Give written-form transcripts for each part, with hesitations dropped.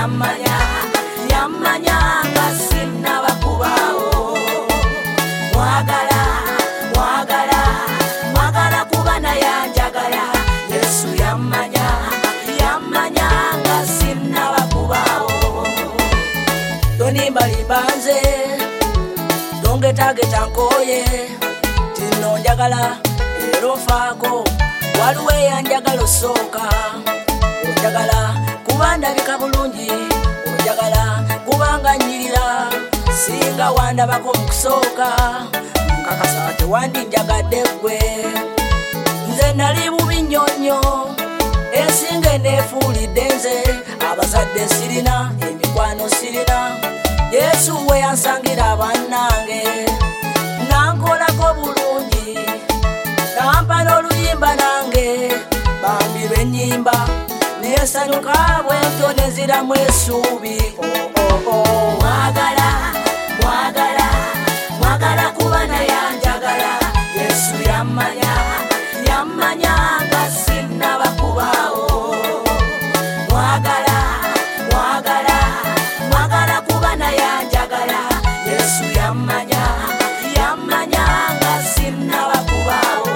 yammanya yammanya nga sinnabakubaawo. Mwagala mwagala mwagala kuba naye anjagala. Yesu yammanya yammanya nga sinnabakubaawo. Tonimbalimba nze tongetageta nkoye tino njagala era ofaako. Waliwo eyanjagala osooka, onjagala kuba ndabika bulungi, onjagala kubanga nnyirira singa wandabako mu kusooka. Nkakasa tewandinjagadde ggwe, nze nali bubi nnyo nnyo, ensinga eneefuulidde nze, abazadde sirina, emikwano sirina. Yesu we yansangira bannange nankolako bulungi, nampa n'oluyimba nange bambi lw'ennyimba neesanyuka bwentyo neziramu essuubi. Mwagala mwagala mwagala kuba naye anjagala. Yesu yammanya yammanya nga sinnabakubaawo. Mwagala mwagala mwagala kuba naye anjagala. Yesu yammanya yammanya nga sinnabakubaawo.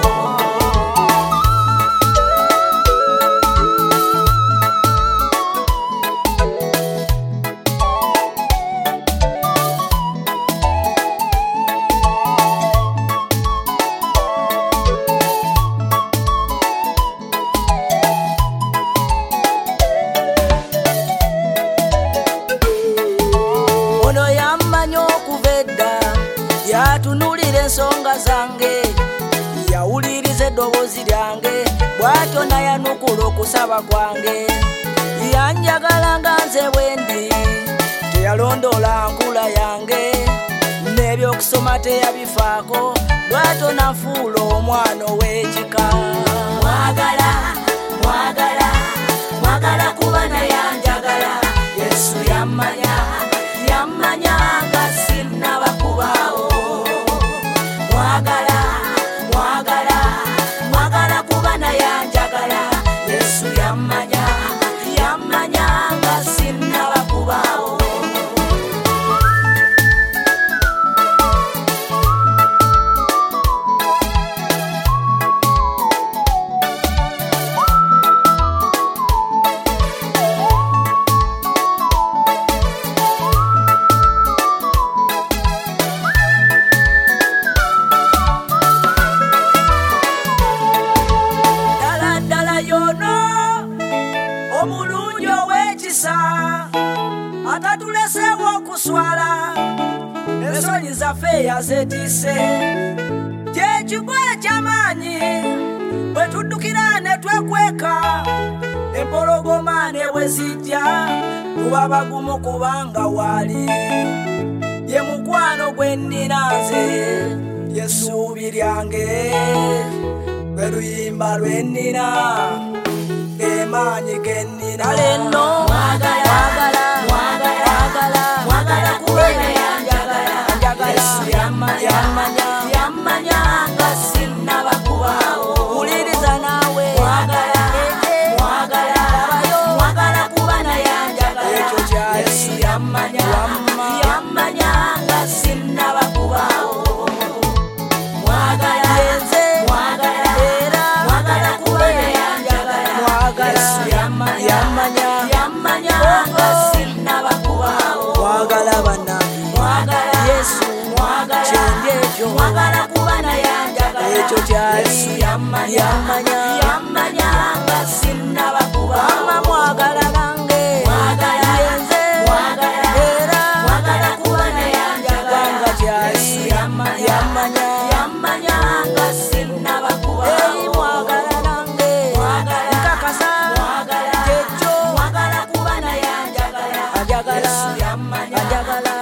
Ono yammanya okuva edda, yatunulira ensonga zange, yawuliriza eddoboozi lyange, bw'atyo nayanukula okusaba kwange. Yanjagala nga nze bwendi, teyalondoola nkula yange, n'ebyokusoma teyabifaako, bw'atyo nafuula omwana ow'ekika. Mwagala mwagala mwagala kuba naye anjagala. Yesu yammanya yammanya nga sinnabakubaawo. Mwagala mwagala mwagala kuba naye anjagala. Yesu yammanya yammanya nga sinnabakubaawo. Omulungi ow'ekisa atatuleseewo okuswala, ensonyi zaffe yazetiise, kyekigo eky'amaanyi bwe tuddukira ne twekweka, empologoma ne bwe zijja tuba bagumu kubanga waali ye mukwano gwe nnina nze, y'essuubi lyange, lwe luyimba lwe nnina, emanyi gennina. Leno mwagala mwagala mwagala kuba naye anjagala. Yesu yammanya yammanya nga sinnabakubaawo. Wuliriza naawe mwagala mwagala mwagala kuba naye anjagala. Ekyo kyali Yesu yammanya yammanya nga sinnabakubaawo. Mwagala yenze mwagala era mwagala kuba naye anjagala. Yesu yammanya yammanya nga sinnabakubaawo. Mwagala bannange mwagala Yesu mwagala kyendi ekyo mwagala kuba naye anjagala. Ekyo kyali Yesu yammanya yammanya nga sinnabakubaawo. Mama mwagala nange mwagala yenze mwagala era mwagala kuba naye anjagala. Nga kyali Yesu yammanya yammanya nga sinnabakubaawo. Ei mwagala nange mwagala nkakasa mwagala kyekyo mwagala kuba naye anjagala. Yesu yammanya anjagala.